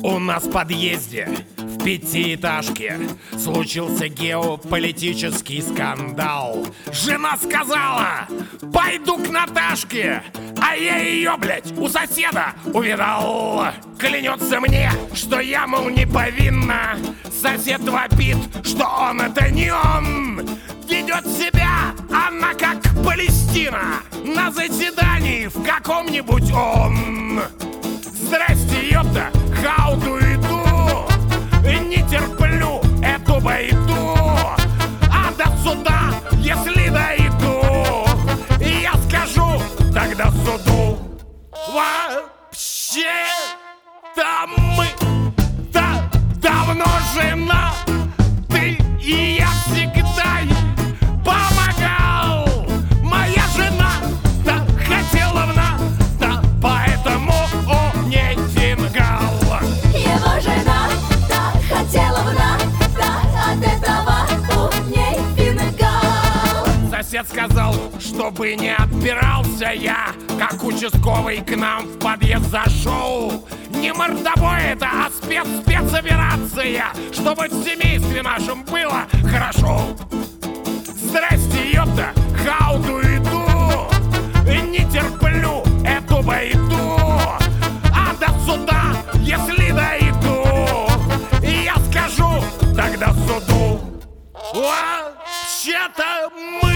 У нас в подъезде в пятиэтажке случился геополитический скандал. Жена сказала: пойду к Наташке, а я ее, блядь, у соседа увидал. Клянется мне, что я, мол, не повинна. Сосед вопит, что он это не он. Ведет себя она как Палестина на заседании в каком-нибудь ООН. Здрасте, ёпта, хауду иду. Не терплю эту байду. А до суда, если дойду, я скажу тогда суду: вообще-то мы давно жена. Ты и я всегда ей помогал. Моя жена-то хотела в нас-то, поэтому у ней фингал. Его жена-то хотела в нас-то, от этого у ней фингал. Сосед сказал, чтобы не отпирался я, как участковый к нам в подъезд зашел. Не мордобой это, а спецоперация, чтобы в семействе нашем было хорошо. Здрасте, ёпта, хауду иду. Не терплю эту байду. А до суда, если дойду, я скажу тогда суду: вообще-то мы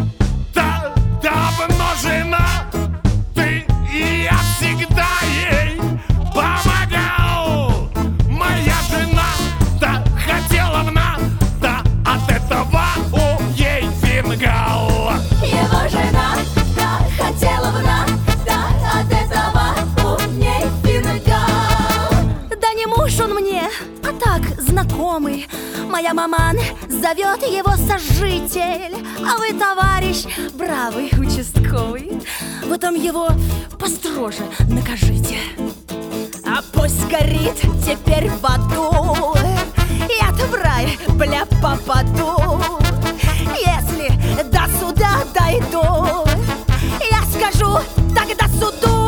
давно жена. Ты и я всегда ей помогал. Моя жена-то хотела в нас-то, от этого у ей фингал. Его жена-то хотела в нас-то, от этого у ней фингал. Да не муж он мне, а так знакомый. Моя маман зовет его сожитель, а вы, товарищ, бравый участковый, вы там его построже накажите. А пусть горит теперь в аду, я-то в рай, бля, попаду. Если до суда дойду, я скажу тогда суду: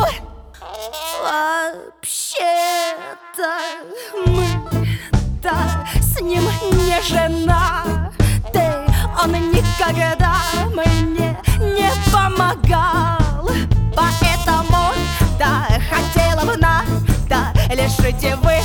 вообще-то мы-то с ним не жена. Он никогда мне не помогал, поэтому да хотела бы нас, да лишите вы